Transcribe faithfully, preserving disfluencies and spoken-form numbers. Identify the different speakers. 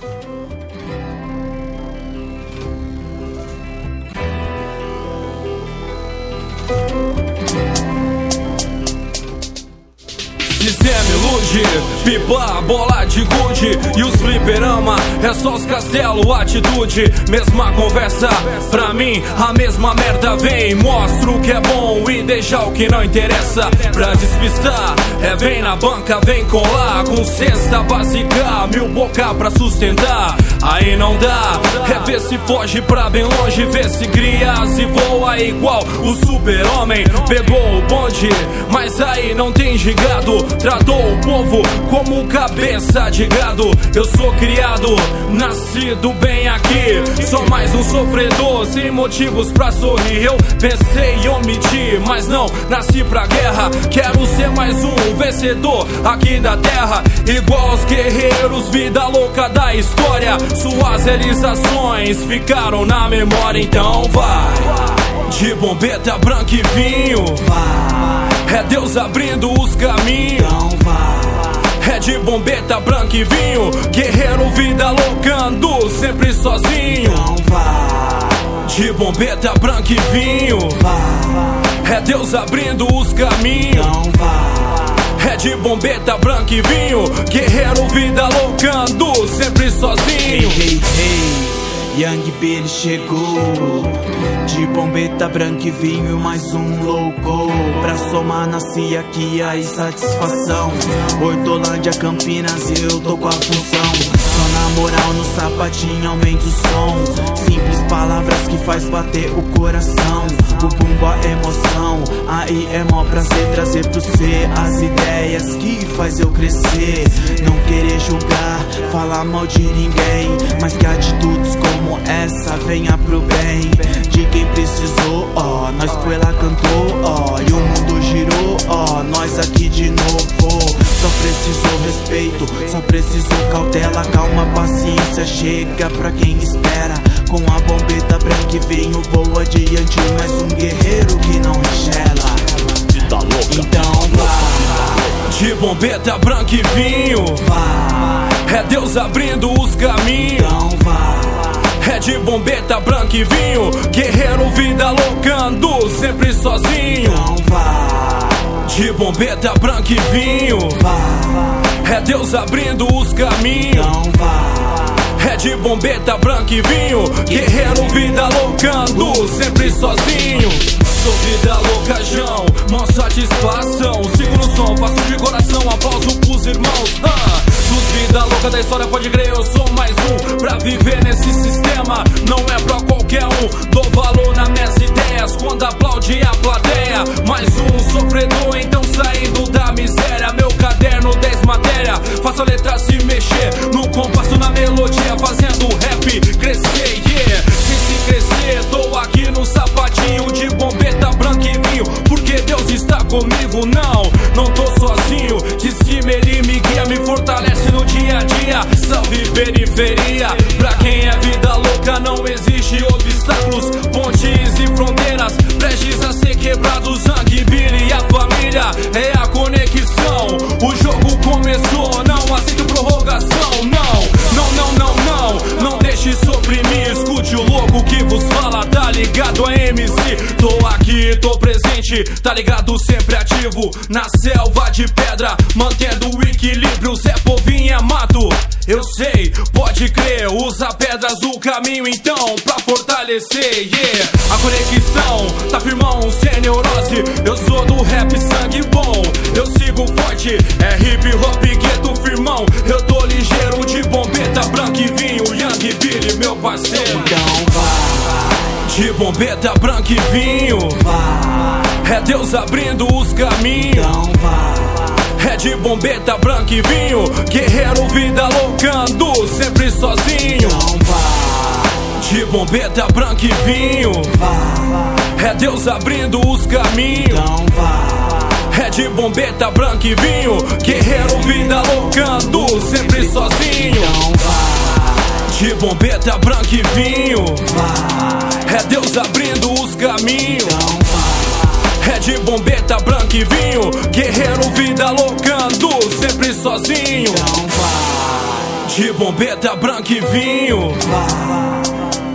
Speaker 1: Sistema ilude, pipa, bola de gude e os fliperama, é só os castelo, atitude. Mesma conversa, pra mim a mesma merda vem. Mostra o que é bom e deixa o que não interessa. Pra despistar, é vem na banca, vem colar com cesta básica, mil boca pra sustentar. Aí não dá, é ver se foge pra bem longe, ver se cria, se voa igual o super-homem. Pegou o bonde, mas aí não tem gigado. Tratou o povo como cabeça de gado. Eu sou criado, nascido bem aqui. Sou mais um sofredor, sem motivos pra sorrir. Eu pensei em omitir, mas não nasci pra guerra. Quero ser mais um vencedor aqui da terra, igual aos guerreiros, vida louca da história. Suas realizações ficaram na memória. Então vai, de bombeta branca e vinho, vai, é Deus abrindo os caminhos. Então vai, é de bombeta branca e vinho, guerreiro, vida louca, ando sempre sozinho. Então vai, de bombeta branca e vinho, vai, é Deus abrindo os caminhos. Então vai, é de bombeta branca e vinho, guerreiro, vida louca, ando sempre sozinho.
Speaker 2: Hey, hey, hey, Young Billy chegou, de bombeta branca e vinho, mais um louco pra somar na cia aqui a insatisfação. Hortolândia, Campinas, eu tô com a função. Só na moral, no sapatinho, aumenta o som. Simples palavras que faz bater o coração. O bumbo, a emoção, aí é mó prazer trazer pro cê as ideias que faz eu crescer. Não querer julgar, falar mal de ninguém, mas que atitudes como essa venha pro bem de quem precisou, ó. Nós foi lá, cantou, ó, e o mundo girou, ó. Nós aqui de novo. Só precisou respeito, só precisou cautela, calma, paciência, chega pra quem espera. Com a bombeta branca e vinho, vou adiante, mais um guerreiro que não engela. Então vai,
Speaker 1: de bombeta branca e vinho, vai, é Deus abrindo os caminhos. Então vai, é de bombeta branca e vinho, guerreiro, vida louca, ando sempre sozinho. Então vai, de bombeta branca e vinho, vai, é Deus abrindo os caminhos. Então vai, é de bombeta branca e vinho, guerreiro, vida louca, ando sempre sozinho. Sou vida louca, João, mó satisfação. Sigo no som, faço de coração, aplauso pros irmãos. ah, Dos vida louca da história, pode crer, eu sou mais um pra viver nesse sistema. Não é pra qualquer um, dou valor nas minhas ideias quando aplaude a plateia. Mais um sofredor, então saindo da miséria. Meu caderno, dez matéria, faço a letra se mexer no compasso, na melodia, fazendo rap crescer, yeah. Sem se crescer, tô aqui no sapatinho de bombeta branca e vinho, porque Deus está comigo, não, não tô sozinho. De cima ele me guia, me fortalece no dia a dia. Salve periferia, pra quem é vida louca não existe obstáculos, pontes e fronteiras prestes a ser quebrados. Young Billy e a família é a conexão. O jogo começou, não aceito prorrogação. Não, não, não, não, não, não deixe suprimir. Escute o louco que vos fala, tá ligado a M C? Tô aqui, tô presente, tá ligado, sempre ativo na selva de pedra, mantendo o equilíbrio. Zé Povinho é mato, eu sei, pode crer, usa pedras o caminho então pra fortalecer, yeah. A conexão tá firmão, sem neurose. Eu sou do rap, sangue bom, eu sigo forte, é hip hop, gueto firmão. Eu tô ligeiro, de bombeta branca e vinho, Young Billy, meu parceiro.
Speaker 2: então vai,
Speaker 1: de bombeta branca e vinho, vai, é Deus abrindo os caminhos.
Speaker 2: então vai,
Speaker 1: é de bombeta branca e vinho, guerreiro, vida louca, ando sempre sozinho.
Speaker 2: então vai,
Speaker 1: de bombeta branca e vinho,
Speaker 2: vai,
Speaker 1: é Deus abrindo os caminhos.
Speaker 2: então vai,
Speaker 1: é de bombeta branca e vinho, guerreiro, vida louca, ando sempre sozinho.
Speaker 2: então vai,
Speaker 1: de bombeta branca e vinho,
Speaker 2: vai,
Speaker 1: é Deus abrindo os caminhos.
Speaker 2: então vai,
Speaker 1: é de bombeta branca e vinho, guerreiro, vida louca, ando sempre sozinho.
Speaker 2: então vai.
Speaker 1: de bombeta, branco e vinho.